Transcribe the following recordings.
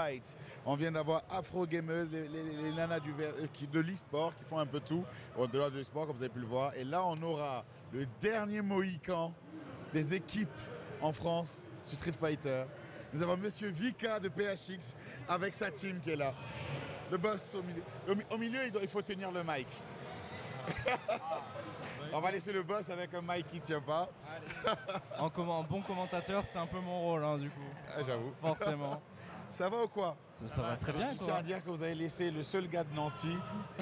Fight. On vient d'avoir Afro Gamers, les nanas de l'e-sport qui font un peu tout, au-delà de l'e-sport, comme vous avez pu le voir. Et là, on aura le dernier Mohican des équipes en France sur Street Fighter. Nous avons Monsieur Vika de PHX avec sa team qui est là. Le boss au milieu. Au milieu, il faut tenir le mic. On va laisser le boss avec un mic qui ne tient pas. En bon commentateur, c'est un peu mon rôle, hein, du coup. J'avoue. Forcément. Ça va ou quoi? Ça va très bien, Je tiens à dire que vous avez laissé le seul gars de Nancy.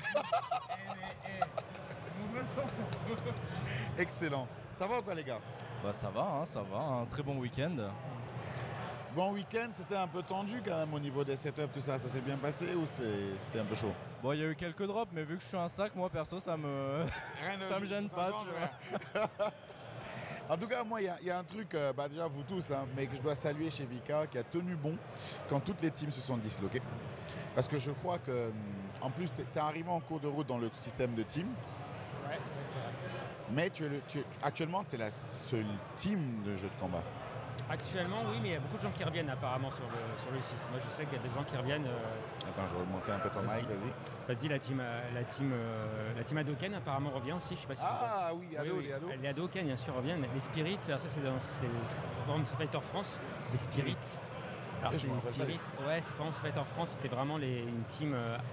Excellent. Ça va ou quoi, les gars? Bah ça va, un très bon week-end. Bon week-end, c'était un peu tendu quand même au niveau des setups, tout ça. Ça s'est bien passé ou c'était un peu chaud? Bon, il y a eu quelques drops, mais vu que je suis un sac, moi perso, ça me gêne pas. Tu vois. En tout cas, moi, il y a un truc, déjà vous tous, mais que je dois saluer chez Vika, qui a tenu bon quand toutes les teams se sont disloquées. Parce que je crois que, en plus, tu es arrivé en cours de route dans le système de team. Ouais, c'est vrai. Mais actuellement, tu es la seule team de jeu de combat. Actuellement, oui, mais il y a beaucoup de gens qui reviennent apparemment sur le 6. Moi, je sais qu'il y a des gens qui reviennent. Attends, je vais remonter un peu ton mic, vas-y. Vas-y, la team Hadoken apparemment revient aussi. Je sais pas si oui, Ado, les Ado. Les Hadoken, bien sûr, reviennent. Les Spirits, alors ça, c'est dans Street Fighter France. Les Spirits. Alors, c'est les Spirits. Ouais, c'est vraiment Street Fighter France. C'était vraiment une team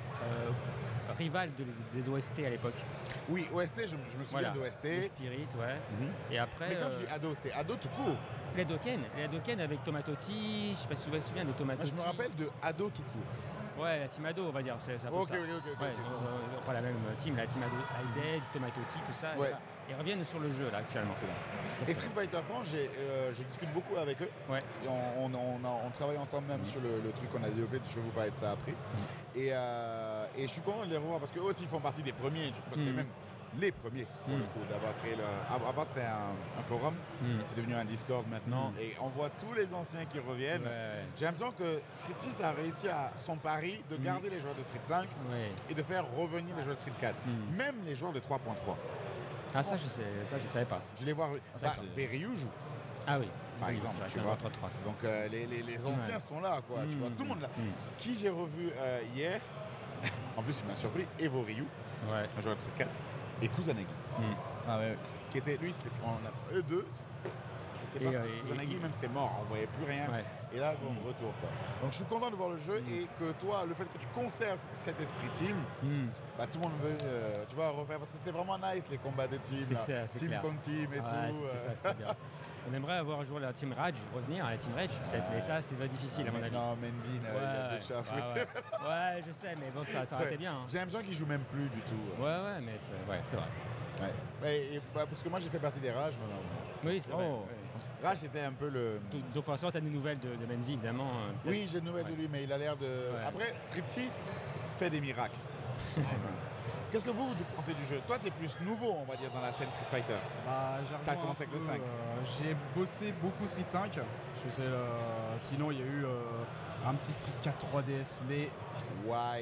rivale des OST à l'époque. Oui, OST, je me souviens d'OST. Les Spirits, ouais. Et après. Mais quand tu dis Ado, c'était Ado tout court. Les Hadoken avec Tomatotti, je sais pas si tu te souviens de Tomatotti. Je me rappelle de Ado tout court. Ouais, la team Ado, on va dire. C'est un peu ça. Ok. Pas la même team, la team Ado, Hide Edge, Tomatotti, tout ça. Ouais. Ils reviennent sur le jeu là actuellement. Et Street Fighter France, je discute beaucoup avec eux. Ouais. Et on travaille ensemble même sur le truc qu'on a développé. Je vais vous parler de ça après. Et je suis content de les revoir parce qu'eux aussi font partie des premiers. C'est même les premiers pour le coup d'avoir créé avant c'était un forum, c'est devenu un Discord maintenant et on voit tous les anciens qui reviennent. J'ai l'impression que Street 6 a réussi à son pari de garder les joueurs de Street 5 et de faire revenir les joueurs de Street 4, même les joueurs de 3.3. Ah ça je savais pas. Je les vois. Ryu joue. Ah oui. Par exemple, tu vois. 3, donc les anciens sont là, quoi. Tu vois, tout le monde là. Qui j'ai revu hier, en plus il m'a surpris, Evo Ryu, un joueur de Street 4. Et Kusanagi. Ah ouais. Qui était lui, eux deux. C'était parti. Kusanagi même c'était mort, on voyait plus rien. Et là, bon, retour quoi. Donc je suis content de voir le jeu et que toi, le fait que tu conserves cet esprit team, tout le monde veut, tu vois, refaire parce que c'était vraiment nice les combats de team, team clair. contre team et tout. C'était bien. On aimerait avoir joué la Team Rage, revenir à la Team Rage peut-être, mais ça c'est difficile à mon avis. Non, Menvin, il a deux chats à foutre. Ouais, je sais, mais bon, ça aurait été bien. J'ai l'impression qu'il joue même plus du tout. Ouais, mais c'est vrai. Parce que moi j'ai fait partie des Rage maintenant. Oui, c'est vrai. Rage c'était un peu le. Donc pour l'instant, tu as des nouvelles de Menvin évidemment. Oui, j'ai des nouvelles de lui, mais il a l'air de. Après, Street 6 fait des miracles. Qu'est-ce que vous pensez du jeu? Toi, tu es plus nouveau, on va dire, dans la scène Street Fighter. Tu as commencé avec le 5. J'ai bossé beaucoup Street 5. Sinon, il y a eu un petit Street 4 3DS, mais voilà,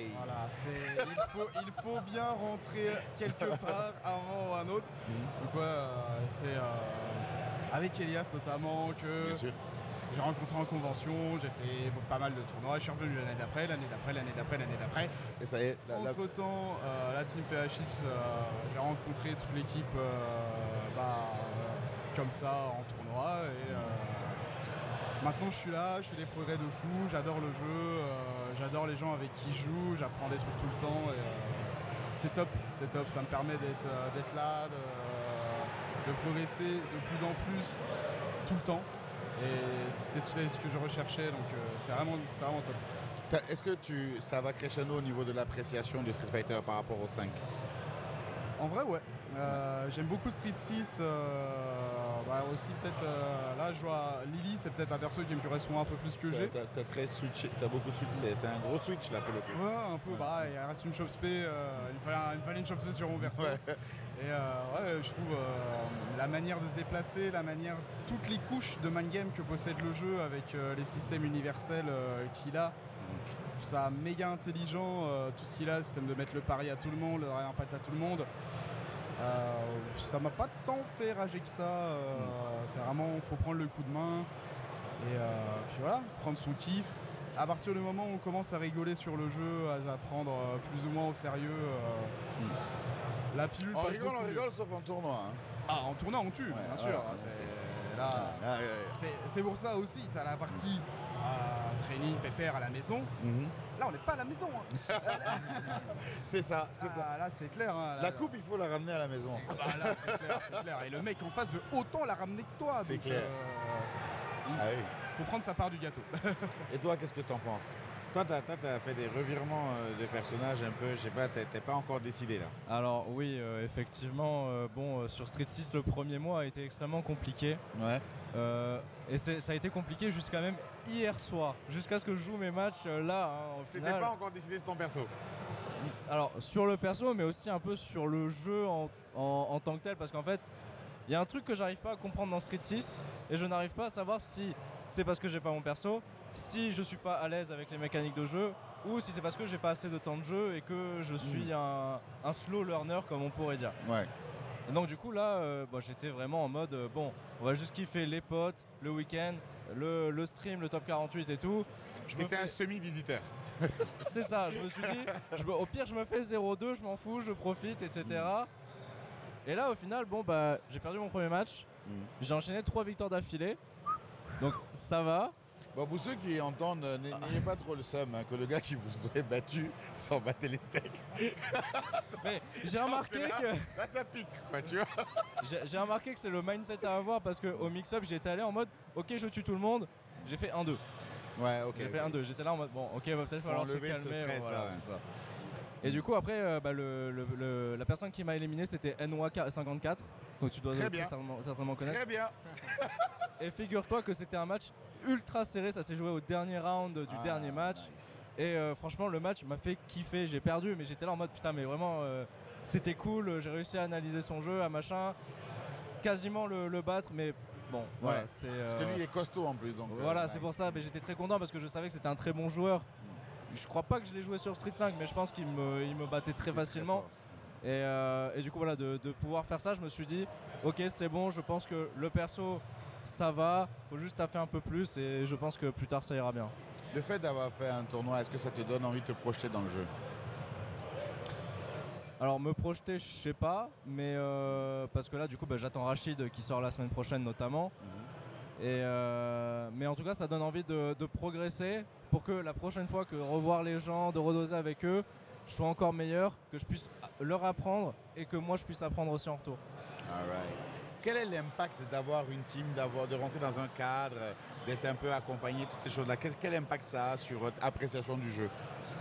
il faut bien rentrer quelque part avant un autre. Donc c'est avec Elias notamment que j'ai rencontré en convention, j'ai fait pas mal de tournois, je suis revenu l'année d'après. Et ça y est. Entre-temps, la team PHX, j'ai rencontré toute l'équipe comme ça en tournoi. Et maintenant je suis là, je fais des progrès de fou, j'adore le jeu, j'adore les gens avec qui je joue, j'apprends des trucs tout le temps. Et, c'est top, ça me permet d'être là, de progresser de plus en plus tout le temps. Et c'est ce que je recherchais, donc c'est vraiment top. Est-ce que ça va crescendo au niveau de l'appréciation de Street Fighter par rapport au 5? En vrai, ouais. J'aime beaucoup Street 6. Aussi peut-être là je vois Lily, c'est peut-être un perso qui me correspond un peu plus que j'ai. T'as très switché, t'as beaucoup switché, c'est un gros switch là pour le coup. Ouais, un peu, il reste une chop-spé, il me fallait une chop-spé sur mon perso. Et je trouve la manière de se déplacer, toutes les couches de mind game que possède le jeu avec les systèmes universels qu'il a. Je trouve ça méga intelligent, tout ce qu'il a, le système de mettre le pari à tout le monde, le impact à tout le monde. Ça m'a pas tant fait rager que ça. C'est vraiment, faut prendre le coup de main et puis voilà, prendre son kiff. à partir du moment où on commence à rigoler sur le jeu, à prendre plus ou moins au sérieux, la pilule passe beaucoup mieux. On rigole sauf en tournoi. Hein. Ah, en tournoi on tue, bien sûr. C'est pour ça aussi, tu as la partie training, pépère à la maison. Là, on n'est pas à la maison. Hein. C'est ça. Là, c'est clair. Hein, la coupe, il faut la ramener à la maison. Là, c'est clair. Et le mec en face veut autant la ramener que toi. C'est clair. Il faut prendre sa part du gâteau. Et toi, qu'est-ce que tu en penses? Toi, tu as fait des revirements de personnages un peu, je sais pas, t'es pas encore décidé là. Alors oui, effectivement, sur Street 6, le premier mois a été extrêmement compliqué. Ouais. Et ça a été compliqué jusqu'à même hier soir, jusqu'à ce que je joue mes matchs là. Au final. T'étais pas encore décidé de ton perso? Alors sur le perso, mais aussi un peu sur le jeu en tant que tel, parce qu'en fait, il y a un truc que j'arrive pas à comprendre dans Street 6, et je n'arrive pas à savoir si c'est parce que j'ai pas mon perso, si je suis pas à l'aise avec les mécaniques de jeu, ou si c'est parce que j'ai pas assez de temps de jeu et que je suis un slow learner, comme on pourrait dire. Ouais. Et donc du coup là, j'étais vraiment en mode on va juste kiffer les potes, le week-end, le stream, le top 48 et tout. J'étais un semi-visiteur. C'est ça, je me suis dit, au pire je me fais 0-2, je m'en fous, je profite, etc. Et là au final, j'ai perdu mon premier match, j'ai enchaîné 3 victoires d'affilée, donc ça va. Bon, pour ceux qui entendent, n'ayez pas trop le seum, hein, que le gars qui vous aurait battu s'en battait les steaks. Mais j'ai remarqué que... Là, ça pique, quoi, tu vois. J'ai remarqué que c'est le mindset à avoir, parce qu'au mix-up, j'étais allé en mode, ok, je tue tout le monde, j'ai fait 1-2. Ouais, ok. J'ai fait 1-2, j'étais là en mode, va peut-être falloir se calmer. Stress, voilà, là, ouais. C'est ça. Et du coup, après, la personne qui m'a éliminé, c'était NOA54, donc tu dois certainement connaître. Très bien. Et figure-toi que c'était un match ultra serré, ça s'est joué au dernier round du dernier match. Nice. Et franchement, le match m'a fait kiffer. J'ai perdu, mais j'étais là en mode putain, mais vraiment, c'était cool. J'ai réussi à analyser son jeu, à machin, quasiment le battre, mais bon, voilà. Parce que lui, il est costaud en plus. Donc, voilà, nice. c'est pour ça. Mais j'étais très content parce que je savais que c'était un très bon joueur. Je crois pas que je l'ai joué sur Street 5, mais je pense qu'il me battait très facilement. Et du coup, voilà, de pouvoir faire ça, je me suis dit, ok, c'est bon, je pense que le perso, ça va, faut juste taffer un peu plus et je pense que plus tard ça ira bien. Le fait d'avoir fait un tournoi, est-ce que ça te donne envie de te projeter dans le jeu? Alors me projeter, je sais pas, mais parce que là du coup j'attends Rachid qui sort la semaine prochaine notamment. Mais en tout cas ça donne envie de progresser pour que la prochaine fois que revoir les gens, de redoser avec eux, je sois encore meilleur, que je puisse leur apprendre et que moi je puisse apprendre aussi en retour. Alright. Quel est l'impact d'avoir une team, de rentrer dans un cadre, d'être un peu accompagné, toutes ces choses-là? Quel impact ça a sur votre appréciation du jeu?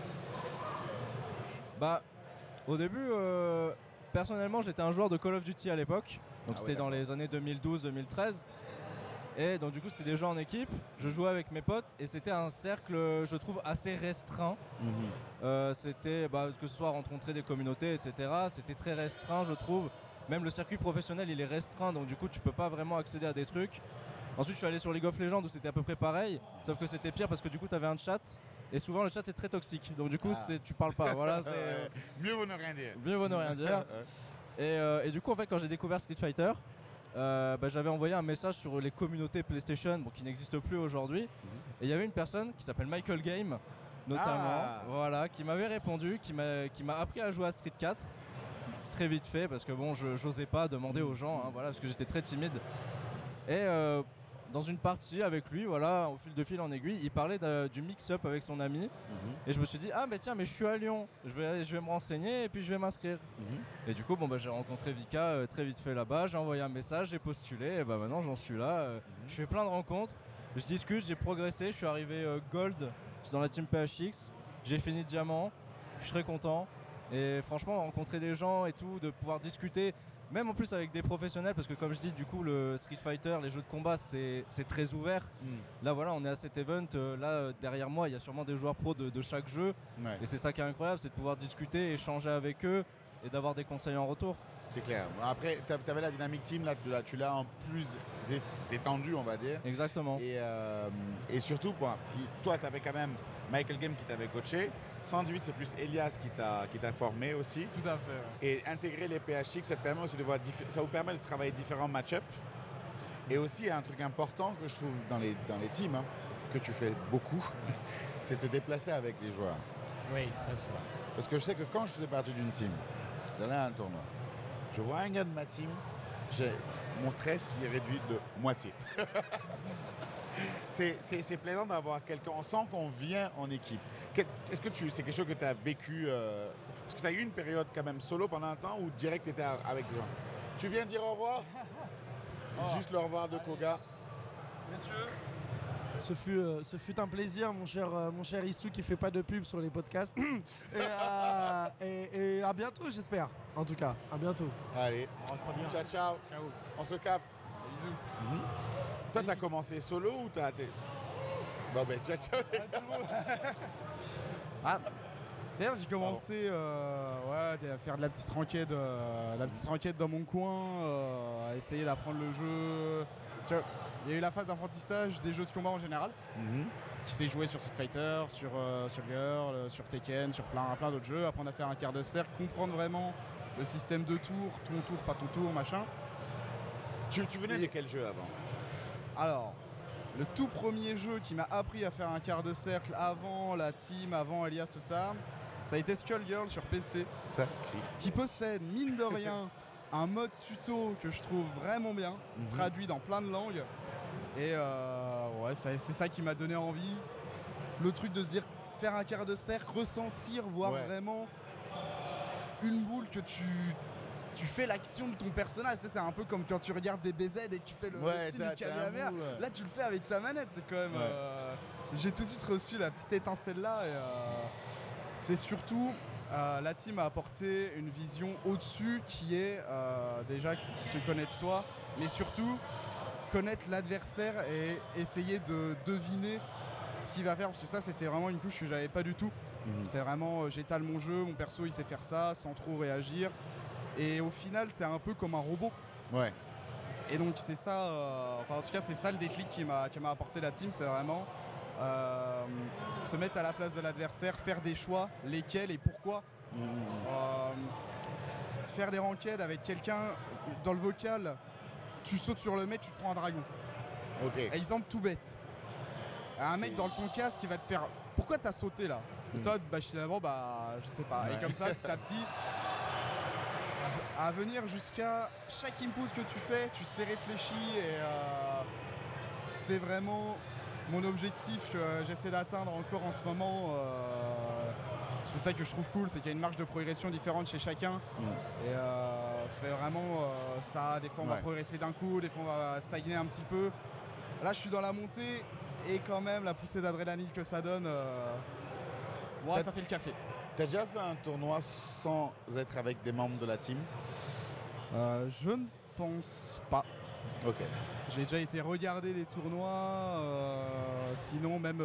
Au début, personnellement, j'étais un joueur de Call of Duty à l'époque. Donc c'était dans les années 2012-2013. Et donc du coup, c'était des jeux en équipe. Je jouais avec mes potes et c'était un cercle, je trouve, assez restreint. C'était, que ce soit rencontrer des communautés, etc. C'était très restreint, je trouve. Même le circuit professionnel, il est restreint, donc du coup, tu peux pas vraiment accéder à des trucs. Ensuite, je suis allé sur League of Legends où c'était à peu près pareil, sauf que c'était pire parce que du coup, tu avais un chat. Et souvent, le chat est très toxique, donc du coup, tu parles pas. Voilà, mieux vaut ne rien dire. Mieux vaut ne rien dire. Et du coup, en fait, quand j'ai découvert Street Fighter, j'avais envoyé un message sur les communautés PlayStation, qui n'existent plus aujourd'hui. Et il y avait une personne qui s'appelle Michael Game, notamment, qui m'avait répondu, qui m'a appris à jouer à Street 4. Très vite fait, parce que bon, je n'osais pas demander aux gens, parce que j'étais très timide. Et dans une partie avec lui, au fil en aiguille, il parlait du mix-up avec son ami. Et je me suis dit, tiens, mais je suis à Lyon, je vais me renseigner et puis je vais m'inscrire. Et du coup, j'ai rencontré Vika très vite fait là-bas, j'ai envoyé un message, j'ai postulé, et maintenant j'en suis là. Je fais plein de rencontres, je discute, j'ai progressé, je suis arrivé Gold dans la team PHX, j'ai fini Diamant, je suis très content. Et franchement, rencontrer des gens et tout, de pouvoir discuter, même en plus avec des professionnels, parce que comme je dis, du coup, le Street Fighter, les jeux de combat, c'est très ouvert. Là, on est à cet event. Là, derrière moi, il y a sûrement des joueurs pros de chaque jeu. Et c'est ça qui est incroyable, c'est de pouvoir discuter, échanger avec eux et d'avoir des conseils en retour. C'est clair. Après, tu avais la Dynamic Team, là, tu l'as en plus étendue, on va dire. Exactement. Et surtout, toi, tu avais quand même Michael Game qui t'avait coaché. 118, c'est plus Elias qui t'a formé aussi. Tout à fait. Ouais. Et intégrer les PHX, ça te permet aussi ça vous permet de travailler différents match-ups. Et aussi, il y a un truc important que je trouve dans les teams, que tu fais beaucoup, c'est te déplacer avec les joueurs. Oui, ça c'est vrai. Parce que je sais que quand je faisais partie d'une team, j'allais à un tournoi, je vois un gars de ma team, j'ai mon stress qui est réduit de moitié. C'est plaisant d'avoir quelqu'un, on sent qu'on vient en équipe. Est-ce que c'est quelque chose que tu as vécu parce que tu as eu une période quand même solo pendant un temps ou direct tu étais avec des gens? Tu viens dire au revoir? Juste le au revoir de Koga. Messieurs, ce fut un plaisir, mon cher Issou qui fait pas de pub sur les podcasts. et à bientôt, j'espère. En tout cas, à bientôt. Allez, ciao, ciao. Ciao. On se capte. Bisous. Toi, t'as commencé solo ou t'as... Bon, ben, ciao, ciao. C'est-à-dire, j'ai commencé à faire de la petite ranked dans mon coin, à essayer d'apprendre le jeu. Il y a eu la phase d'apprentissage des jeux de combat en général, qui s'est joué sur Street Fighter, sur Girl, sur Tekken, sur plein d'autres jeux. Apprendre à faire un quart de cercle, comprendre vraiment le système de tours, ton tour, pas ton tour, machin. Tu venais de quel jeu avant? Alors, le tout premier jeu qui m'a appris à faire un quart de cercle avant la team, avant Elias, tout ça, ça a été Skullgirl sur PC. Sacré. Qui possède, mine de rien, un mode tuto que je trouve vraiment bien, traduit dans plein de langues. Et c'est ça qui m'a donné envie. Le truc de se dire, faire un quart de cercle, ressentir, voir vraiment une boule que tu fais l'action de ton personnage. C'est un peu comme quand tu regardes des BZ et tu fais le signe du Kamehameha. Là, tu le fais avec ta manette. C'est quand même... j'ai tout de suite reçu la petite étincelle là. Et, c'est surtout... la team a apporté une vision au-dessus qui est déjà te connaître toi, mais surtout connaître l'adversaire et essayer de deviner ce qu'il va faire. Parce que ça, c'était vraiment une couche que j'avais pas du tout. C'était vraiment, j'étale mon jeu, mon perso il sait faire ça sans trop réagir. Et au final, t'es un peu comme un robot. Ouais. Et donc c'est ça, en tout cas c'est ça le déclic qui m'a apporté la team, c'est vraiment se mettre à la place de l'adversaire, faire des choix, lesquels et pourquoi. Faire des ranked avec quelqu'un dans le vocal, tu sautes sur le mec, tu te prends un dragon. Ok. Exemple tout bête. Un mec dans ton casque qui va te faire pourquoi t'as sauté là? Et toi, finalement, je sais pas. Et comme ça, petit à petit, à venir jusqu'à chaque input que tu fais, tu sais réfléchir et c'est vraiment mon objectif que j'essaie d'atteindre encore en ce moment. C'est ça que je trouve cool, c'est qu'il y a une marge de progression différente chez chacun. Et ça fait vraiment ça. Des fois on va progresser d'un coup, des fois on va stagner un petit peu. Là je suis dans la montée et quand même la poussée d'adrénaline que ça donne, ça fait le café. T'as déjà fait un tournoi sans être avec des membres de la team? Je ne pense pas. Ok. J'ai déjà été regarder des tournois, sinon même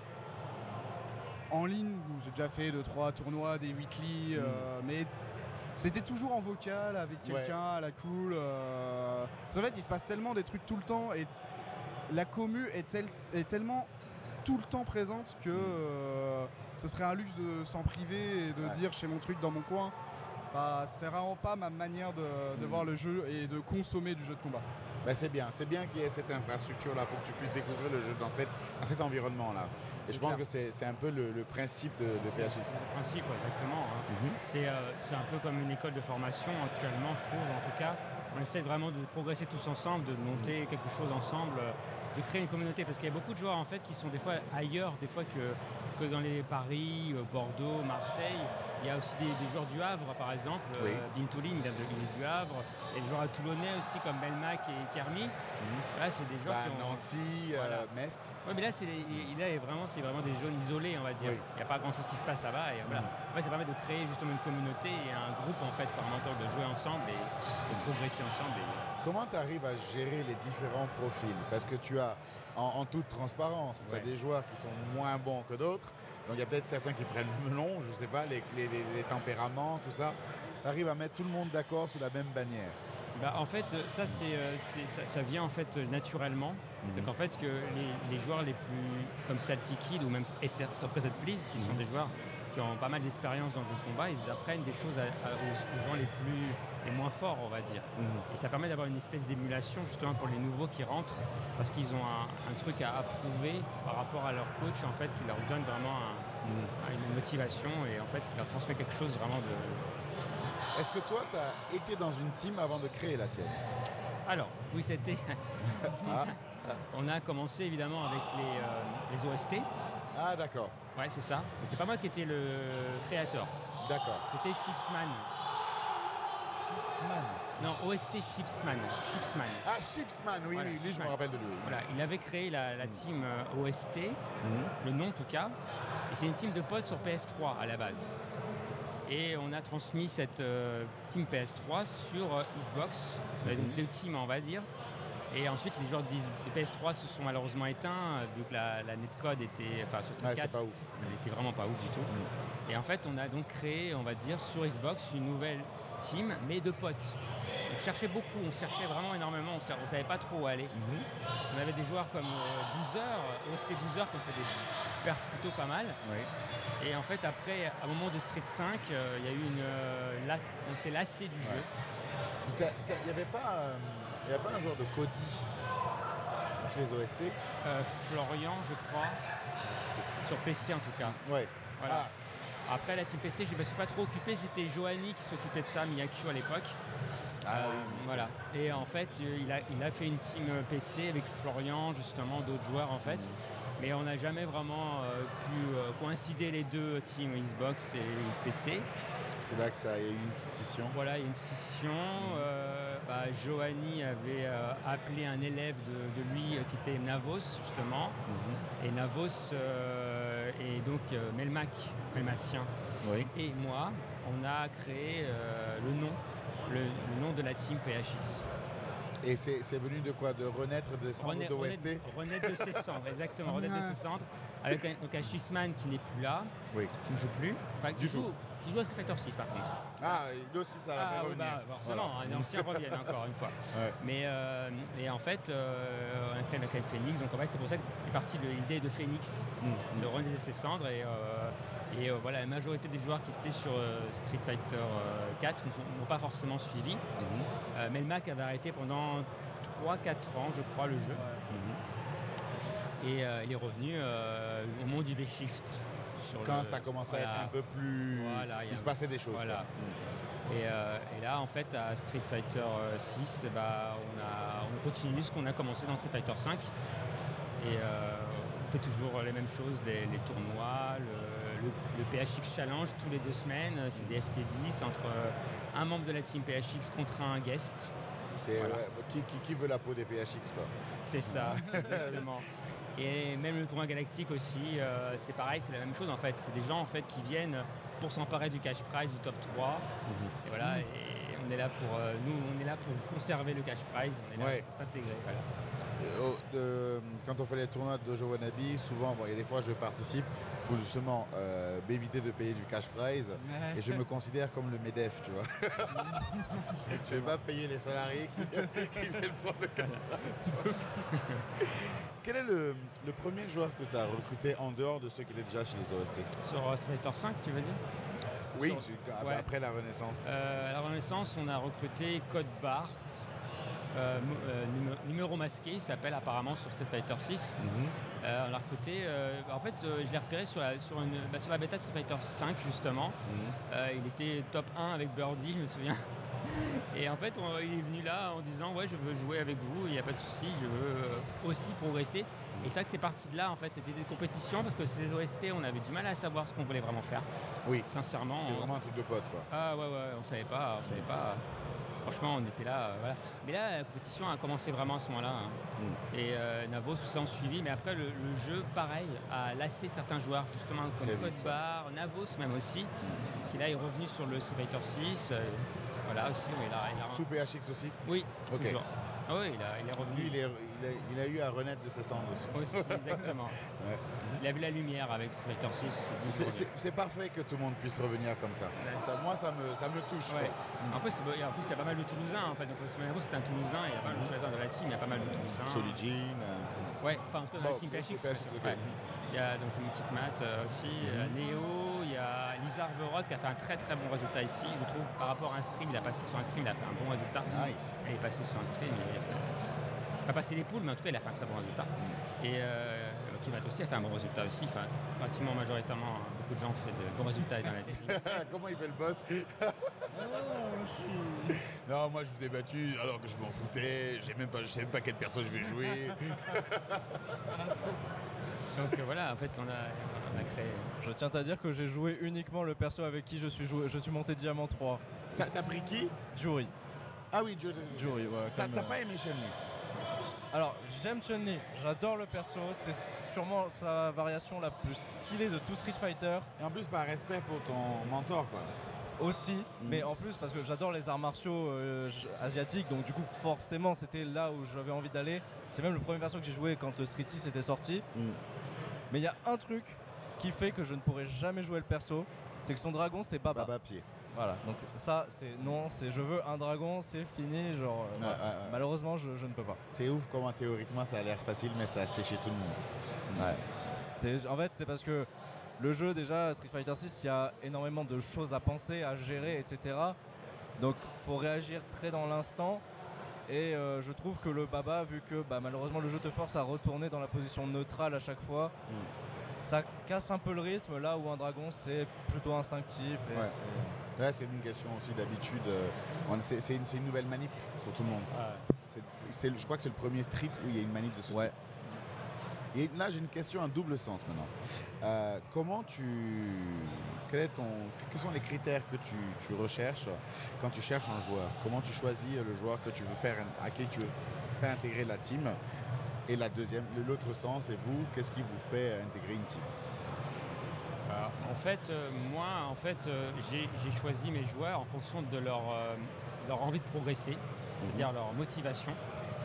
en ligne, j'ai déjà fait 2-3 tournois, des weekly, mais c'était toujours en vocal avec quelqu'un à la cool. En fait, il se passe tellement des trucs tout le temps et la commu est tellement tout le temps présente que ce serait un luxe de s'en priver et de dire je fais mon truc dans mon coin. C'est vraiment pas ma manière de voir le jeu et de consommer du jeu de combat. C'est bien qu'il y ait cette infrastructure là pour que tu puisses découvrir le jeu dans cet environnement là. Et je pense que c'est un peu le principe de PHX. C'est le principe, exactement. C'est un peu comme une école de formation actuellement, je trouve, en tout cas. On essaie vraiment de progresser tous ensemble, de monter quelque chose ensemble, de créer une communauté. Parce qu'il y a beaucoup de joueurs en fait qui sont des fois ailleurs, des fois que dans les Paris, Bordeaux, Marseille. Il y a aussi des joueurs du Havre, par exemple. Bintouline, il est du Havre. Et des joueurs toulonnais aussi, comme Belmac et Kermi. Là, c'est des joueurs qui ont... Nancy, Metz. Oui, mais là, c'est vraiment des zones isolées, on va dire. Il n'y a pas grand-chose qui se passe là-bas. Et voilà. En fait, ça permet de créer justement une communauté et un groupe, en fait, permettant de jouer ensemble et de progresser ensemble. Comment tu arrives à gérer les différents profils? Parce que tu as, en toute transparence, tu as des joueurs qui sont moins bons que d'autres. Donc il y a peut-être certains qui prennent le melon, je sais pas, les tempéraments, tout ça. Tu arrives à mettre tout le monde d'accord sous la même bannière. En fait, ça vient en fait naturellement. Donc en fait que les joueurs les plus comme Salty Kid ou même Stop Present Please, qui sont des joueurs qui ont pas mal d'expérience dans le jeu de combat, ils apprennent des choses aux gens les moins forts, on va dire. Et ça permet d'avoir une espèce d'émulation justement pour les nouveaux qui rentrent, parce qu'ils ont un truc à approuver par rapport à leur coach en fait, qui leur donne vraiment une motivation et en fait qui leur transmet quelque chose vraiment de... Est-ce que toi, tu as été dans une team avant de créer la tienne? Alors, oui, c'était... On a commencé évidemment avec les OST. Ah, d'accord. Ouais, c'est ça. Et c'est pas moi qui étais le créateur. D'accord. C'était Chipsman. Chipsman? Non, OST Chipsman. Ah, Chipsman, oui, Voilà, oui, lui, je Chipsman. me rappelle de lui. Voilà, il avait créé la team OST, le nom en tout cas. Et c'est une team de potes sur PS3 à la base. Et on a transmis cette team PS3 sur Xbox. Il y avait donc deux teams, on va dire. Et ensuite, les joueurs de PS3 se sont malheureusement éteints, vu que la netcode était, enfin sur c'était PS4, pas ouf. elle était vraiment pas ouf du tout. Et en fait, on a donc créé, on va dire, sur Xbox, une nouvelle team, mais de potes. On cherchait beaucoup, on cherchait vraiment énormément, on savait pas trop où aller. On avait des joueurs comme Boozer, OST Boozer, qui ont fait des perfs plutôt pas mal. Oui. Et en fait, après, à un moment de Street 5, il y a eu on s'est lassé du jeu. Il n'y avait pas un joueur de Cody chez les OST? Florian, je crois, sur PC en tout cas. Ouais. Voilà. Après, la team PC, je ne me suis pas trop occupé, c'était Johanny qui s'occupait de ça, Miyakio à l'époque. Ah oui. Voilà. Et en fait, il a fait une team PC avec Florian, justement, d'autres joueurs en fait. Mais on n'a jamais vraiment pu coïncider les deux teams Xbox et PC. C'est là que ça y a eu une petite scission. Voilà, il y a une scission. Johanny avait appelé un élève de lui qui était Navos, justement. Et Navos et donc Melmacien et moi, on a créé le nom de la team PHX. Et c'est venu de quoi? De renaître de cendres d'OST? Renaître de ses cendres, exactement. Renaître de ses cendres. Avec un Chipsman qui n'est plus là, qui ne joue plus. Enfin, qui joue à Street Fighter 6 par contre. Ah, il aussi, ça l'a fait revenir. Forcément, les anciens reviennent encore une fois. Ouais. Mais et en fait, on a créé la Cave Phoenix. Donc en fait, c'est pour ça qu'est partie l'idée de Phoenix, de renaître de ses cendres. Et voilà, la majorité des joueurs qui étaient sur Street Fighter 4 n'ont pas forcément suivi. Melmac avait arrêté pendant 3-4 ans, je crois, le jeu. Et il est revenu au monde du V-Shift. Quand ça commençait à être un peu plus... il se passait des choses. Voilà. Et là, en fait, à Street Fighter 6, on continue ce qu'on a commencé dans Street Fighter 5. Et on fait toujours les mêmes choses, les tournois, le PHX Challenge tous les 2 semaines. C'est des FT10 entre un membre de la team PHX contre un guest. C'est qui veut la peau des PHX, quoi. C'est ça, exactement. Et même le tournoi galactique aussi, c'est pareil, c'est la même chose en fait. C'est des gens en fait qui viennent pour s'emparer du cash prize du top 3. Et voilà, et on est là pour on est là pour conserver le cash prize, on est là pour s'intégrer. Voilà. Quand on fait les tournois de Dojo Wannabe, souvent, il y a des fois je participe pour justement m'éviter de payer du cash prize et je me considère comme le MEDEF, tu vois. Je ne vais pas payer les salariés qui viennent prendre le cash prize. Quel est le premier joueur que tu as recruté en dehors de ceux qui étaient déjà chez les OST? Sur Street Fighter 5, tu veux dire? Oui, après la Renaissance. À la Renaissance, on a recruté Code Bar. Numéro masqué, il s'appelle apparemment sur Street Fighter 6. On l'a recruté. En fait, je l'ai repéré sur la bêta de Street Fighter 5 justement. Il était top 1 avec Birdie, je me souviens. Et en fait, il est venu là en disant je veux jouer avec vous, il n'y a pas de souci, je veux aussi progresser. Et c'est vrai que c'est parti de là en fait, c'était des compétitions parce que c'est les OST, on avait du mal à savoir ce qu'on voulait vraiment faire. Oui. Sincèrement. C'était vraiment un truc de pote, quoi. Ah ouais, on savait pas. Franchement, on était là, voilà. Mais là, la compétition a commencé vraiment à ce moment-là. Et Navos, tout ça ont suivi. Mais après, le jeu, pareil, a lassé certains joueurs, justement, comme Code Bar, Navos même aussi, qui là est revenu sur le Street Fighter 6. Voilà, aussi, il a... Sous PHX aussi? Oui, ok. Toujours. Ah oui, il est revenu. Lui, il a eu à renaître de ses cendres aussi. Aussi, exactement. Ouais. Il a vu la lumière avec Street Fighter 6, il s'est dit... C'est parfait que tout le monde puisse revenir comme ça. Moi, ça me touche. Ouais. Quoi. En plus, il y a pas mal de Toulousains. En fait. Donc, c'était un Toulousain, il y a pas mal de Toulousains dans la team, il y a pas mal de Toulousains. Solid Jean. Ouais, enfin, en tout cas, dans la team PHX. Okay. Il y a donc Kitmat aussi, Néo, il y a Lizard Verod qui a fait un très très bon résultat ici. Je trouve, par rapport à un stream, il a passé sur un stream, il a fait un bon résultat. Nice. Il est passé sur un stream, il a pas passé les poules, mais en tout cas, il a fait un très bon résultat. Et Kitmat aussi a fait un bon résultat aussi. Enfin, pratiquement, majoritairement, beaucoup de gens ont fait de bons résultats dans la team. Comment il fait le boss? Non, moi je vous ai battu alors que je m'en foutais. Je sais même pas quelle personne je vais jouer. Donc voilà, en fait, on a créé. Je tiens à dire que j'ai joué uniquement le perso avec qui je suis monté Diamant 3. T'as pris qui? Jury. Ah oui, Jury, ouais. T'as pas aimé Chun-Li? Alors, j'aime Chun-Li, j'adore le perso, c'est sûrement sa variation la plus stylée de tout Street Fighter. Et en plus, par respect pour ton mentor, quoi. Aussi, mais en plus parce que j'adore les arts martiaux asiatiques, donc du coup forcément c'était là où j'avais envie d'aller. C'est même le premier perso que j'ai joué quand Street 6 était sorti. Mais il y a un truc qui fait que je ne pourrai jamais jouer le perso, c'est que son dragon c'est Baba. Baba pied. Voilà, donc ça c'est non, c'est je veux un dragon, c'est fini, genre malheureusement je ne peux pas. C'est ouf comment théoriquement ça a l'air facile mais ça a séché tout le monde. Ouais. En fait c'est parce que le jeu déjà, Street Fighter 6, il y a énormément de choses à penser, à gérer, etc. Donc faut réagir très dans l'instant. Et je trouve que le Baba, vu que malheureusement le jeu te force à retourner dans la position neutrale à chaque fois, ça casse un peu le rythme, là où un dragon c'est plutôt instinctif. Et c'est une question aussi d'habitude. C'est une nouvelle manip pour tout le monde. Je crois que c'est le premier Street où il y a une manip de ce type. Et là, j'ai une question à double sens maintenant. Quels sont les critères que tu recherches quand tu cherches un joueur? Comment tu choisis le joueur à qui tu veux faire intégrer la team? Et l'autre sens, et vous, qu'est-ce qui vous fait intégrer une team? Moi, j'ai choisi mes joueurs en fonction de leur envie de progresser, c'est-à-dire leur motivation.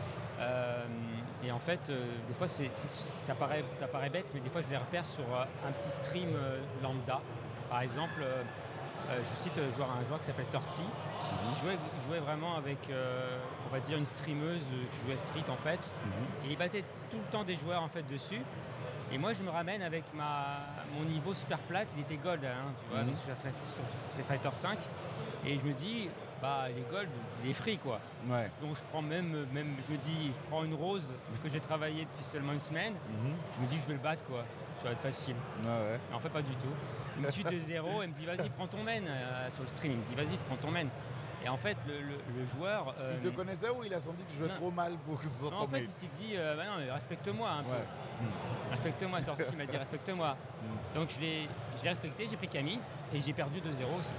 Et en fait, des fois, ça paraît bête, mais des fois, je les repère sur un petit stream lambda. Par exemple, je cite un joueur qui s'appelle Torti. Il jouait vraiment avec, on va dire, une streameuse qui jouait Street, en fait. Et il battait tout le temps des joueurs, en fait, dessus. Et moi, je me ramène avec mon niveau super plate. Il était gold, hein, tu vois, donc sur Street Fighter 5. Et je me dis... les gold, il est free quoi. Ouais. Donc je prends je me dis, je prends une rose que j'ai travaillé depuis seulement une semaine. Je me dis, je vais le battre quoi. Ça va être facile. Ouais. Mais en fait, pas du tout. Il me tue de 0 et me dit, vas-y, prends ton main sur le stream. Il me dit, vas-y, prends ton main. Et en fait, le joueur. Il te connaissait ou il a senti que je jouais trop mal pour que ce soit en fait, il s'est dit, non, mais respecte-moi un peu. Respecte-moi, Torti m'a dit, respecte-moi. Donc je l'ai respecté, j'ai pris Camille et j'ai perdu 2-0 aussi.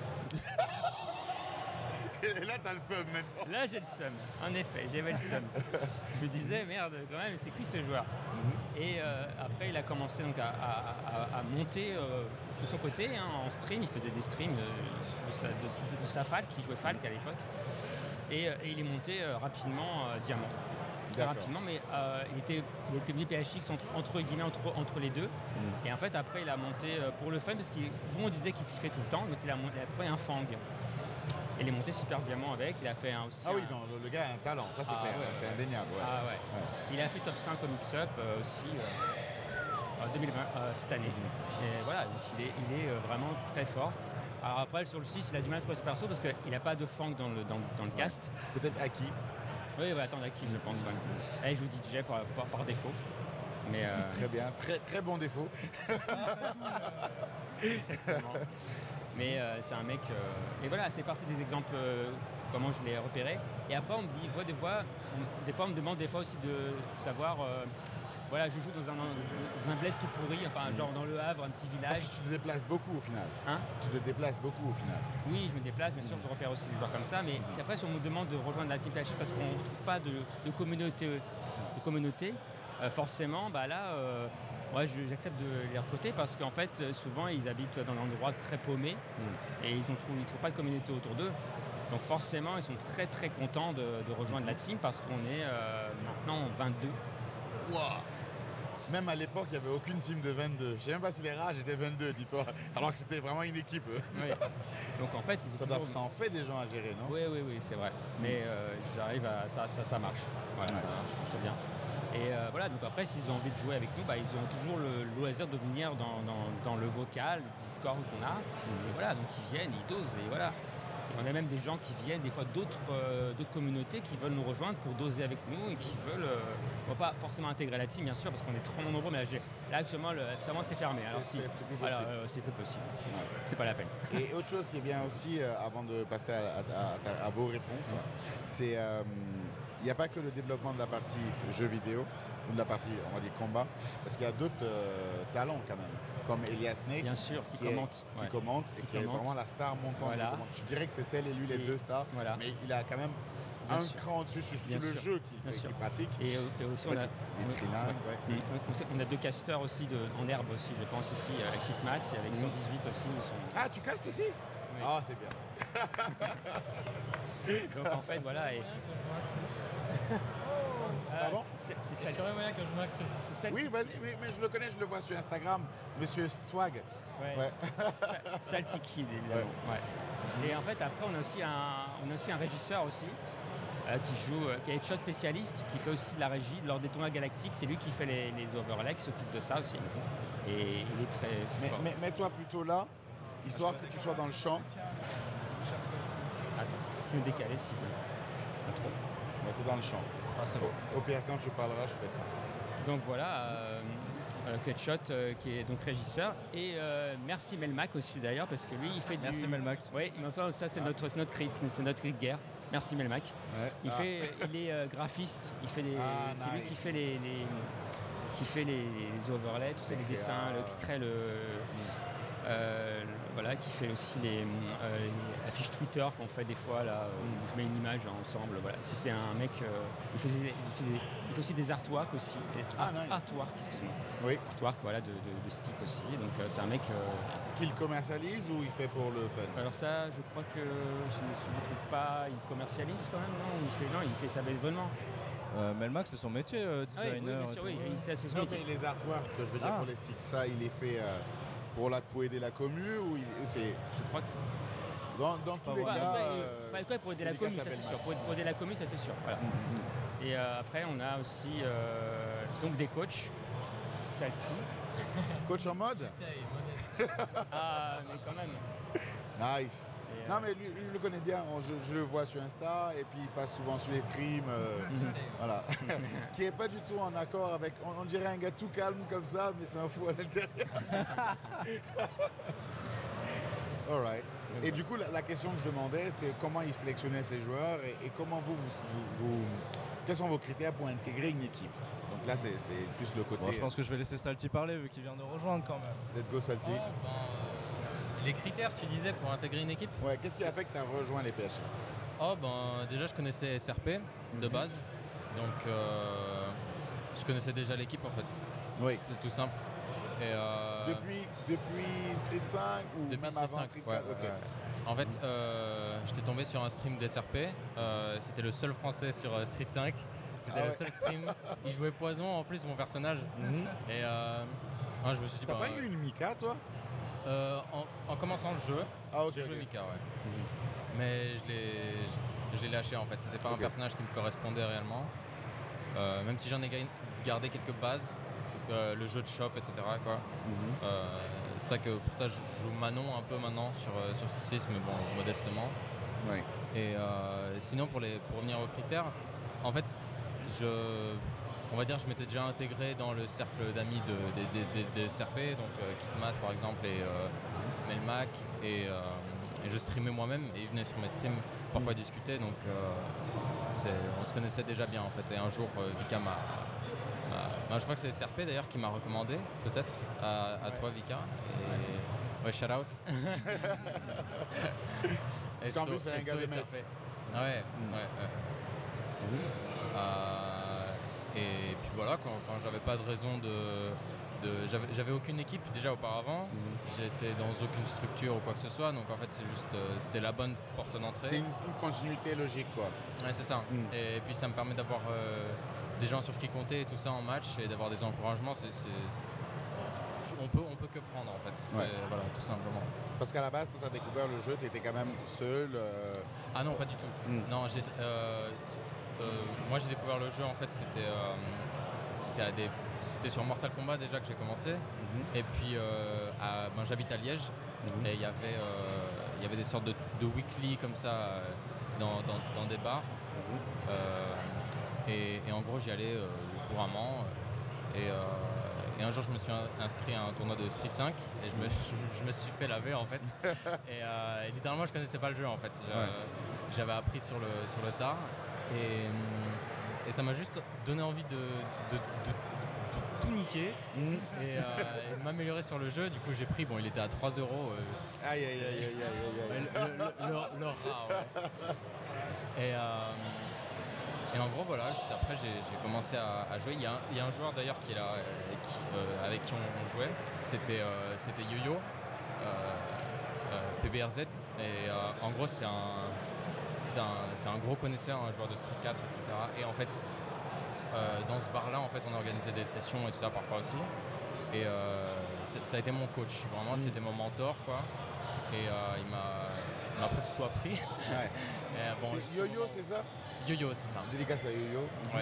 Et là, t'as le seum maintenant. Là, j'ai le seum. En effet, j'avais le seum. Je me disais, merde, quand même, c'est qui ce joueur? Et après, il a commencé donc, à monter de son côté en stream. Il faisait des streams de sa Falk, il jouait Falk à l'époque. Et il est monté rapidement Diamant. Très rapidement, mais il était venu PHX entre guillemets entre les deux. Et en fait, après, il a monté pour le fun, parce que tout le monde disait qu'il kiffait tout le temps, donc il a pris un Fang. Il est monté Super Diamant avec, il a fait aussi. Ah oui, non, le gars a un talent, ça c'est clair, c'est indéniable. Ouais. Il a fait top 5 au mix-up aussi en 2020, cette année. Et voilà, donc il est vraiment très fort. Alors après, sur le 6, il a du mal à trouver ce perso parce qu'il n'a pas de Fang dans le cast. Peut-être Aki. Oui, il va attendre Aki, je pense. Et je vous dis DJ par défaut. Mais Très bien, très bon défaut. Exactement. Mais c'est un mec... Et voilà, c'est parti des exemples, comment je l'ai repéré. Et après, on me dit, des fois, on me demande aussi de savoir... voilà, je joue dans un bled tout pourri, enfin genre dans le Havre, un petit village. Parce que tu te déplaces beaucoup au final. Tu te déplaces beaucoup au final. Oui, je me déplace, bien sûr, je repère aussi des joueurs comme ça. Mais c'est après, si on me demande de rejoindre la Team PHX parce qu'on ne trouve pas de communauté, forcément, là... j'accepte de les recruter parce qu'en fait, souvent, ils habitent dans un endroit très paumé et ils ne trouvent pas de communauté autour d'eux. Donc forcément, ils sont très très contents de rejoindre la team parce qu'on est maintenant 22. Wow. Même à l'époque, il n'y avait aucune team de 22. Je ne sais même pas si les rages étaient 22, dis-toi. Alors que c'était vraiment une équipe. Oui. Donc en fait, ça en fait des gens à gérer, non? Oui, c'est vrai. Mais j'arrive à ça marche. Voilà, ça marche plutôt bien. Et voilà, donc après, s'ils ont envie de jouer avec nous, ils ont toujours le loisir de venir dans le vocal, le Discord qu'on a. Et voilà, donc ils viennent, ils dosent, et voilà. Et on a même des gens qui viennent, des fois d'autres communautés qui veulent nous rejoindre pour doser avec nous et qui veulent, on va pas forcément intégrer la team, bien sûr, parce qu'on est trop nombreux, mais là actuellement, c'est fermé. Alors c'est plus possible. C'est plus possible. C'est pas la peine. Et autre chose qui est bien aussi, avant de passer à vos réponses, c'est il n'y a pas que le développement de la partie jeux vidéo, ou de la partie, on va dire, combat, parce qu'il y a d'autres talents quand même, comme Elias Snake, bien sûr, qui commente et qui est vraiment la star montante. Voilà. Je dirais que c'est celle et lui les deux stars, mais il a quand même cran au-dessus sur le jeu qu'il pratique. Et aussi on a deux casteurs aussi en herbe aussi, je pense ici, avec Kitmat et avec 118 aussi. Ah, tu castes aussi? Oui. Ah, c'est bien. Donc en fait, voilà. Pardon? C'est ça. moyen que je m'incruste. Oui, vas-y, mais je le connais, je le vois sur Instagram, Monsieur Swag. Ouais. Salty Kid, évidemment. Ouais. Et en fait, après, on a aussi un régisseur aussi, qui est headshot spécialiste, qui fait aussi de la régie lors des tournois galactiques. C'est lui qui fait les overlays, qui s'occupe de ça aussi. Et il est très fort. Mais mets-toi plutôt là, histoire que tu sois dans le champ. Attends, je vais me décaler si vous voulez. Pas trop. T'es dans le champ. Ah, c'est bon. Au pire, quand tu parleras, je fais ça. Donc voilà, Headshot qui est donc régisseur. Et merci Melmac aussi d'ailleurs, parce que lui, il fait Merci Melmac. Oui, ça c'est notre crit, c'est notre cri de guerre. Merci Melmac. Ouais. Il est graphiste, c'est lui qui fait les overlays, tous les dessins, qui crée qui fait aussi les affiches Twitter qu'on fait des fois là, où je mets une image ensemble. Voilà. C'est un mec, il fait aussi des artworks aussi. Artwork, excuse-moi. Oui. Artwork, voilà, de stick aussi. Donc c'est un mec qu'il commercialise ou il fait pour le fun? Alors ça, je crois que je ne me trompe pas, il commercialise quand même, non? Il fait ça bénévolement. Melmac, c'est son métier, designer. Oui, c'est son non, métier. Mais les artworks, que je veux dire pour les sticks, ça, il les fait pour aider la commu ou c'est... Je crois que... Dans tous les cas... pour aider la commu, ça c'est sûr. Pour aider la commu, ça c'est sûr. Voilà. Et après, on a aussi donc des coachs. Salty. Coach en mode? Ah, mais quand même. Nice. Non mais lui, je le connais bien, je le vois sur Insta et puis il passe souvent sur les streams, voilà. Qui est pas du tout en accord avec, on dirait un gars tout calme comme ça, mais c'est un fou à l'intérieur. All right. Et du coup, la question que je demandais, c'était comment il sélectionnait ses joueurs et comment quels sont vos critères pour intégrer une équipe? Donc là, c'est plus le côté... Bon, je pense que je vais laisser Salty parler vu qu'il vient de rejoindre quand même. Let's go Salty. Les critères, tu disais, pour intégrer une équipe? Ouais, qu'est-ce qui a fait que tu as rejoint les PHX? Déjà, je connaissais SRP de base. Donc, je connaissais déjà l'équipe en fait. Oui. C'est tout simple. Et depuis Street 5 ou depuis même Street avant 5, Street 4 ouais, okay. En fait, j'étais tombé sur un stream d'SRP. C'était le seul français sur Street 5. C'était le seul stream. Il jouait Poison en plus, mon personnage. Et je me suis dit... T'as pas eu une Mika, toi? En commençant le jeu, j'ai joué Mika, ouais. Mais je l'ai lâché en fait. C'était pas un personnage qui me correspondait réellement. Même si j'en ai gardé quelques bases, le jeu de shop, etc. C'est ça que pour ça je joue Manon un peu maintenant sur 6-6, mais bon, modestement. Ouais. Et sinon pour revenir aux critères, en fait, on va dire je m'étais déjà intégré dans le cercle d'amis des SRP, donc Kitmat par exemple et Melmac, et je streamais moi-même et ils venaient sur mes streams parfois discuter, donc on se connaissait déjà bien en fait. Et un jour Vika je crois que c'est SRP d'ailleurs qui m'a recommandé peut-être à toi Vika, et ouais, shout out. Parce qu'en plus c'est un gars de Metz. Ah ouais. Et puis voilà, j'avais pas de raison j'avais aucune équipe déjà auparavant, j'étais dans aucune structure ou quoi que ce soit, donc en fait c'est juste c'était la bonne porte d'entrée. C'est une continuité logique quoi. Ouais, c'est ça. Et puis ça me permet d'avoir des gens sur qui compter et tout ça en match et d'avoir des encouragements. On peut que prendre en fait. Voilà, tout simplement. Parce qu'à la base, quand tu as découvert le jeu, tu étais quand même seul. Ah non, pas du tout. Non, moi j'ai découvert le jeu en fait, c'était sur Mortal Kombat déjà que j'ai commencé. Et puis j'habite à Liège et il y avait des sortes de weekly comme ça dans des bars. Et en gros j'y allais couramment. Et un jour je me suis inscrit à un tournoi de Street 5 et je me suis fait laver en fait. et littéralement je connaissais pas le jeu en fait. J'avais appris sur le tard. Et ça m'a juste donné envie de tout niquer et de m'améliorer sur le jeu. Du coup j'ai pris, il était à 3 €. Aïe. Le rat, ouais. Et en gros voilà, juste après j'ai commencé à jouer. Il y a un joueur d'ailleurs qui est là, avec qui on jouait. C'était Yo-Yo, PBRZ. Et en gros c'est un gros connaisseur, un joueur de Street 4, etc. Et en fait, dans ce bar-là, en fait, on organisait des sessions et ça parfois aussi. Et ça a été mon coach, vraiment, c'était mon mentor, quoi. Et il m'a presque tout appris. Ouais. C'est Yo-Yo, c'est ça? Yo-Yo, c'est ça. Dédicace à Yo-Yo. Ouais.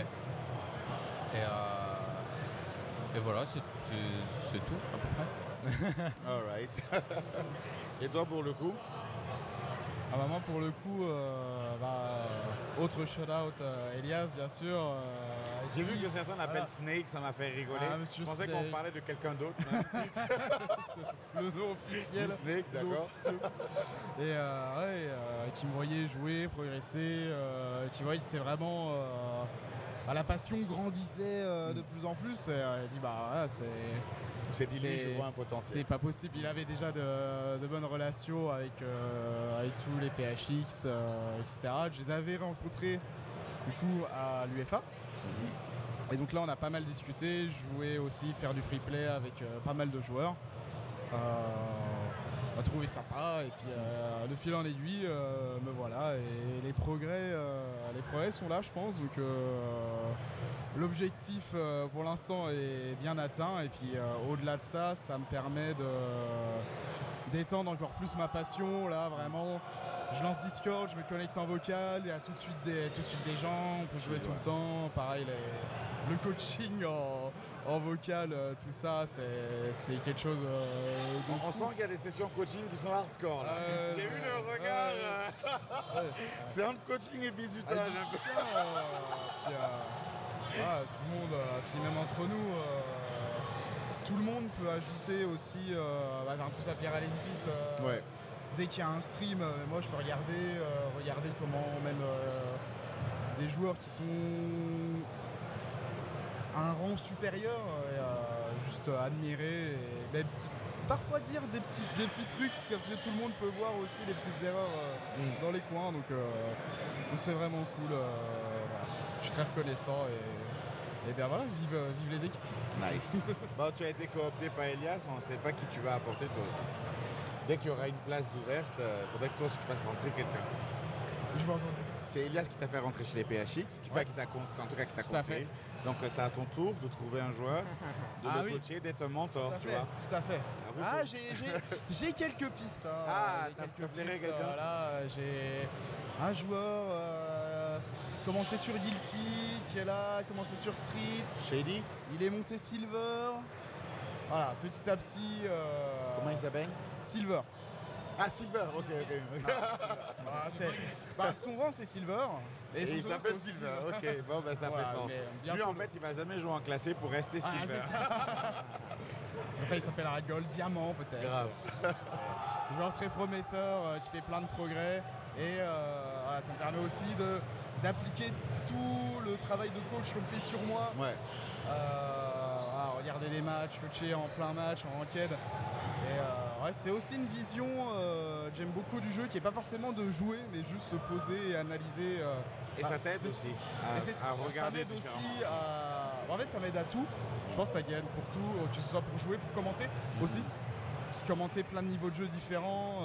Et voilà, c'est tout, à peu près. All right. Et toi, pour le coup? Moi pour le coup, autre shout-out Elias bien sûr. J'ai vu que certains l'appellent Snake, ça m'a fait rigoler. Je pensais qu'on parlait de quelqu'un d'autre. Le nom officiel. Snake, d'accord. Et qui me voyait jouer, progresser, qui voyait que c'est vraiment... la passion grandissait de plus en plus. Et il dit c'est dit, je vois un potentiel. C'est pas possible. Il avait déjà de bonnes relations avec tous les PHX, etc. Je les avais rencontrés du coup à l'UFA. Et donc là, on a pas mal discuté. Je jouais aussi faire du free play avec pas mal de joueurs. On a trouvé sympa. Et puis de fil en aiguille, me voilà. Et les progrès sont là, je pense. Donc l'objectif pour l'instant est bien atteint et puis au-delà de ça, ça me permet d'étendre encore plus ma passion. Là vraiment, je lance Discord, je me connecte en vocal, il y a tout de suite des gens, on peut jouer tout le temps. Pareil, le coaching en vocal, tout ça, c'est quelque chose on sent qu'il y a des sessions coaching qui sont hardcore là. J'ai vu le regard. C'est entre coaching et bisutage. Tout le monde, puis même entre nous, tout le monde peut ajouter aussi un peu sa pierre à l'édifice. Dès qu'il y a un stream, moi je peux regarder comment même des joueurs qui sont à un rang supérieur, juste admirer et même parfois dire des petits trucs parce que tout le monde peut voir aussi les petites erreurs dans les coins. Donc c'est vraiment cool. Je suis très reconnaissant et bien voilà, vive les équipes. Nice. Tu as été coopté par Elias, on ne sait pas qui tu vas apporter toi aussi. Dès qu'il y aura une place d'ouverte, il faudrait que toi aussi tu fasses rentrer quelqu'un. Je m'entends. C'est Elias qui t'a fait rentrer chez les PHX, qui t'a conseillé. Donc c'est à ton tour de trouver un joueur, de le coacher, d'être un mentor, tu vois. Tout à fait. J'ai quelques pistes. T'as flairé quelqu'un? J'ai un joueur commencé sur Guilty, qui est là, commencé sur Street. Shady? Il est monté Silver. Voilà, petit à petit. Comment il s'appelle? Silver. Ah, Silver, ok. Son rang c'est Silver. Et il s'appelle Silver, ok. Bon, ça fait sens. Lui, en fait, il va jamais jouer en classé pour rester Silver. Après, il s'appellera Gold Diamant peut-être. Grave. Joueur très prometteur, qui fait plein de progrès. Et ça me permet aussi d'appliquer tout le travail de coach qu'on fait sur moi. Regarder des matchs, coacher en plein match, en ranked. Et c'est aussi une vision que j'aime beaucoup du jeu, qui n'est pas forcément de jouer, mais juste se poser et analyser. Et ça t'aide aussi à regarder ça m'aide aussi En fait, ça m'aide à tout. Je pense que ça gagne pour tout, que ce soit pour jouer, pour commenter aussi. Parce que commenter plein de niveaux de jeu différents,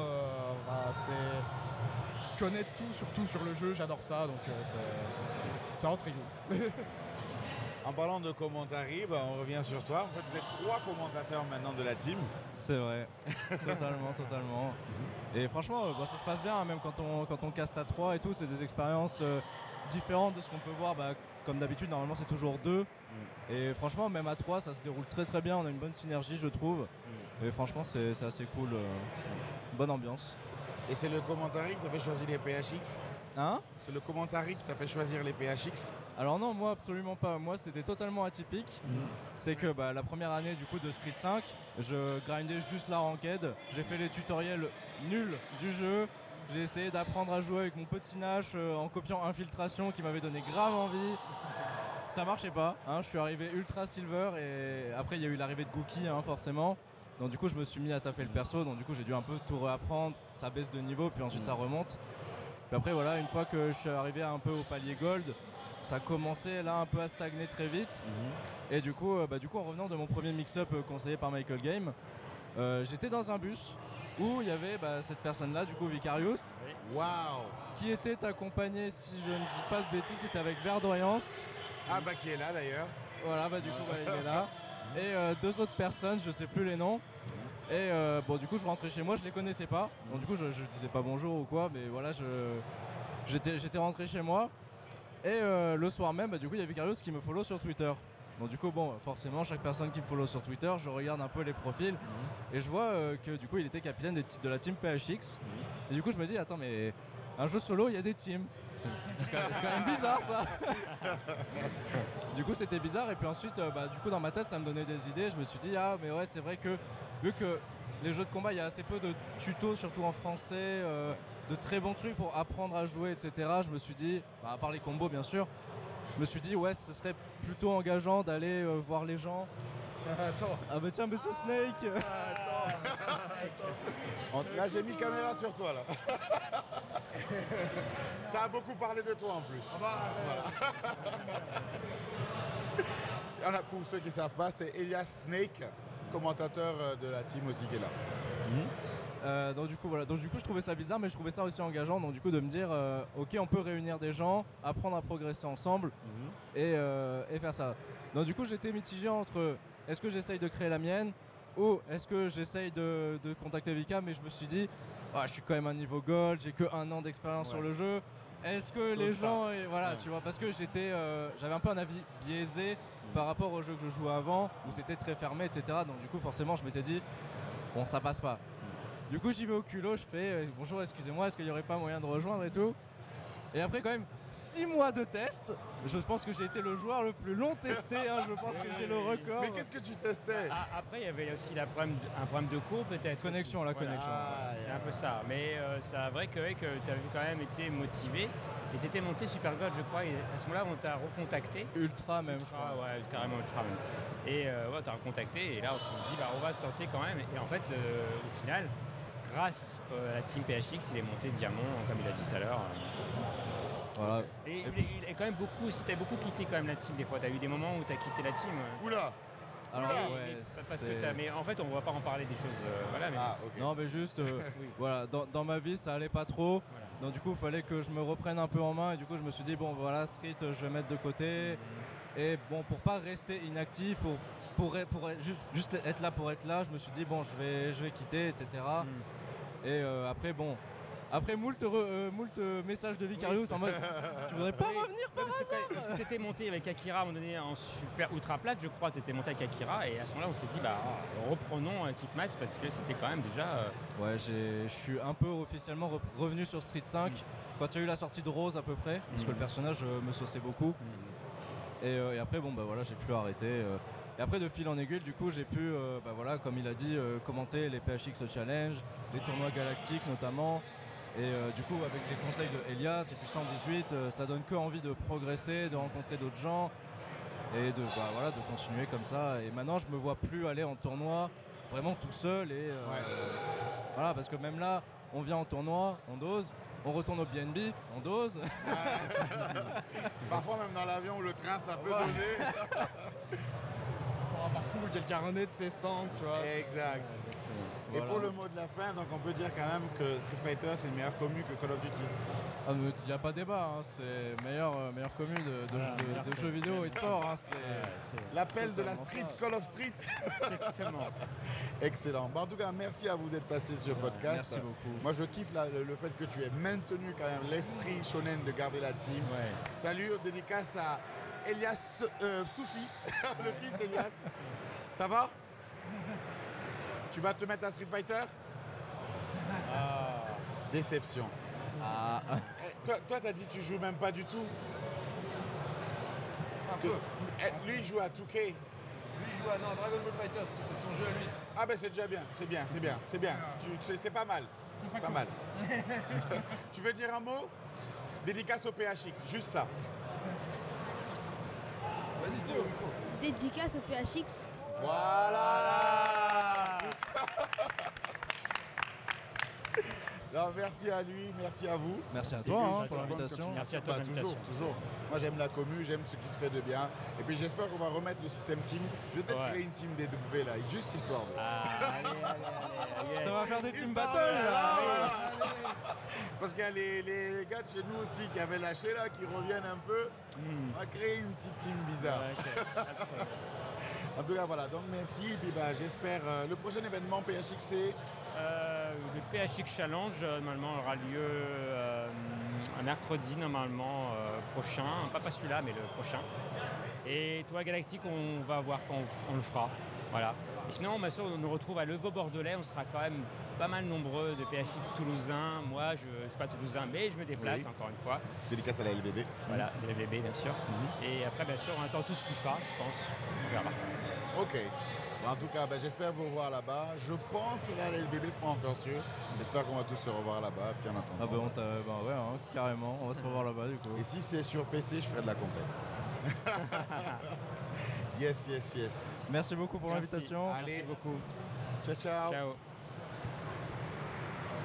c'est connaître tout, surtout sur le jeu, j'adore ça, donc c'est vraiment très cool. En parlant de commentary, on revient sur toi. En fait, vous êtes 3 commentateurs maintenant de la team. C'est vrai, totalement. Et franchement, ça se passe bien, hein, même quand on caste à 3 et tout, c'est des expériences différentes de ce qu'on peut voir. Comme d'habitude, normalement c'est toujours 2. Et franchement, même à 3, ça se déroule très bien, on a une bonne synergie, je trouve. Et franchement, c'est assez cool, bonne ambiance. Et c'est le commentary qui t'a fait choisir les PHX? Hein? C'est le commentary qui t'a fait choisir les PHX? Alors non, moi absolument pas. Moi c'était totalement atypique. C'est que la première année du coup de Street 5, je grindais juste la ranked. J'ai fait les tutoriels nuls du jeu. J'ai essayé d'apprendre à jouer avec mon petit Nash en copiant Infiltration qui m'avait donné grave envie. Ça marchait pas, hein. Je suis arrivé ultra silver et après il y a eu l'arrivée de Gookie forcément. Donc du coup je me suis mis à taffer le perso, donc du coup j'ai dû un peu tout réapprendre. Ça baisse de niveau puis ensuite ça remonte. Puis après voilà, une fois que je suis arrivé un peu au palier gold, ça commençait là un peu à stagner très vite. Et du coup en revenant de mon premier mix-up conseillé par Michael Game, j'étais dans un bus où il y avait cette personne-là, du coup Vicarious, Waouh! qui était accompagné, si je ne dis pas de bêtises, c'était avec Verdoyance. Qui est là d'ailleurs. Voilà, du coup il est là. Et 2 autres personnes, je sais plus les noms. Et du coup je rentrais chez moi, je les connaissais pas. Donc du coup je disais pas bonjour ou quoi, mais voilà, j'étais rentré chez moi. Et le soir même, du coup il y a Vicarious qui me follow sur Twitter. Donc du coup forcément chaque personne qui me follow sur Twitter, je regarde un peu les profils et je vois que du coup il était capitaine de la team PHX. Et du coup je me dis attends, mais un jeu solo il y a des teams. C'est quand même bizarre ça. Du coup c'était bizarre et puis ensuite du coup dans ma tête ça me donnait des idées. Je me suis dit mais ouais, c'est vrai que vu que les jeux de combat il y a assez peu de tutos, surtout en français, de très bons trucs pour apprendre à jouer, etc. Je me suis dit, à part les combos bien sûr, je me suis dit ouais, ce serait plutôt engageant d'aller voir les gens. Attends. Ah bah tiens, monsieur Snake. Là j'ai mis caméra sur toi là. Ça a beaucoup parlé de toi en plus. Voilà. Pour ceux qui ne savent pas, c'est Elias Snake, commentateur de la team aussi qui est là. Donc du coup je trouvais ça bizarre, mais je trouvais ça aussi engageant, donc du coup de me dire ok, on peut réunir des gens, apprendre à progresser ensemble et faire ça. Donc du coup j'étais mitigé entre est-ce que j'essaye de créer la mienne ou est-ce que j'essaye de contacter Vika, mais je me suis dit je suis quand même à niveau gold, j'ai que 1 an d'expérience sur le jeu. Est-ce que les gens, tu vois, parce que j'avais un peu un avis biaisé par rapport au jeu que je jouais avant, où c'était très fermé, etc. Donc du coup forcément je m'étais dit bon, ça passe pas. Du coup j'y vais au culot, je fais bonjour, excusez-moi, est-ce qu'il n'y aurait pas moyen de rejoindre et tout. Et après quand même 6 mois de test, je pense que j'ai été le joueur le plus long testé, je pense que j'ai le record. Mais qu'est-ce que tu testais? Après il y avait aussi un problème de cours peut-être. Connexion, aussi. La connexion. C'est un peu ça, mais c'est vrai que tu avais quand même été motivé. Et tu étais monté Super God, je crois, et à ce moment-là, on t'a recontacté. Ultra même, je crois. Ouais, carrément Ultra même. Et on t'a recontacté, et là, on s'est dit, on va tenter quand même. Et en fait, au final, grâce à la team PHX, il est monté Diamant, comme il a dit tout à l'heure. Voilà. Et il est quand même beaucoup, si t'as beaucoup quitté quand même la team des fois, t'as eu des moments où t'as quitté la team. Oula! Alors mais en fait on va pas en parler des choses mais... Okay. Non, mais juste voilà, dans ma vie ça allait pas trop, donc du coup il fallait que je me reprenne un peu en main et du coup je me suis dit bon voilà, Street je vais mettre de côté et bon, pour pas rester inactif, pour juste être là pour être là, je me suis dit bon je vais quitter, etc. Et après moult messages de Vicarious en mode tu voudrais pas revenir par hasard? Parce que t'étais monté avec Akira à un moment donné en super ultra plate, je crois, t'étais monté avec Akira et à ce moment-là on s'est dit reprenons Kitmat parce que c'était quand même déjà... Ouais, je suis un peu officiellement revenu sur Street 5 quand il y a eu la sortie de Rose à peu près, parce que le personnage me sauçait beaucoup. Et après voilà, j'ai pu arrêter. Et après de fil en aiguille, du coup j'ai pu, comme il a dit, commenter les PHX Challenge, les tournois galactiques notamment. Et du coup avec les conseils de Elias et puis 118, ça donne que envie de progresser, de rencontrer d'autres gens et de continuer comme ça. Et maintenant je me vois plus aller en tournoi vraiment tout seul et voilà, parce que même là on vient en tournoi, on dose, on retourne au BNB, on dose. Parfois même dans l'avion ou le train, ça peut doser. Pour un parcours où quelqu'un renaît de ses cendres, tu vois. Exact. Et Voilà. pour le mot de la fin, donc on peut dire quand même que Street Fighter c'est le meilleur commu que Call of Duty. Ah, il n'y a pas débat, hein, c'est meilleur commu de jeux vidéo et sport. Hein, L'appel de la totalement street, ça. Call of Street. Exactement. Excellent. Bon, en tout cas, merci à vous d'être passé sur ce podcast. Merci beaucoup. Moi, je kiffe le fait que tu aies maintenu quand même l'esprit shonen de garder la team. Ouais. Salut, dédicace à Elias Soufis, le fils Elias. Ça va? Tu vas te mettre à Street Fighter? Déception. Ah. Toi, t'as dit que tu joues même pas du tout? Lui, il joue à 2K. Lui il joue à Dragon Ball Fighters, c'est son jeu à lui. Ah ben c'est déjà bien, c'est bien. C'est pas mal. C'est pas mal. Tu veux dire un mot? Dédicace au PHX, juste ça. Vas-y, dis au micro. Dédicace au PHX. Voilà. Non, merci à lui, merci à vous. Merci à toi hein, pour l'invitation. Merci à toi Bah, de toujours, l'invitation. toujours. Moi j'aime la commu, j'aime ce qui se fait de bien. Et puis j'espère qu'on va remettre le système team. Je vais peut-être Ouais. créer une team DW là, juste histoire de. Ça va faire des team Histoire battles de- là. Parce qu'il y a les gars de chez nous aussi qui avaient lâché là, qui reviennent un peu. On va créer une petite team bizarre. En tout cas voilà, donc merci. Et puis bah, j'espère le prochain événement PHX c'est. Le PHX Challenge normalement aura lieu un mercredi normalement prochain, pas celui-là mais le prochain. Et toi Galactique on va voir quand on le fera. Voilà. Et sinon bien sûr on nous retrouve à Levaux Bordelais, on sera quand même pas mal nombreux de PHX toulousains. Moi je suis pas toulousain mais je me déplace Oui. encore une fois. Dédicace à la LVB. Voilà, de l'FVB bien sûr. Et après bien sûr on attend tous l'UFA je pense. On verra. Ok. Bon, en tout cas, bah, j'espère vous revoir là-bas. Je pense que là, la LVB, c'est pas encore sûr. J'espère qu'on va tous se revoir là-bas. Puis en attendant. Ah bah ouais, hein, carrément, on va se revoir là-bas du coup. Et si c'est sur PC, je ferai de la compète. Yes. Merci beaucoup pour Merci. l'invitation. Allez, Merci beaucoup. ciao. Ciao.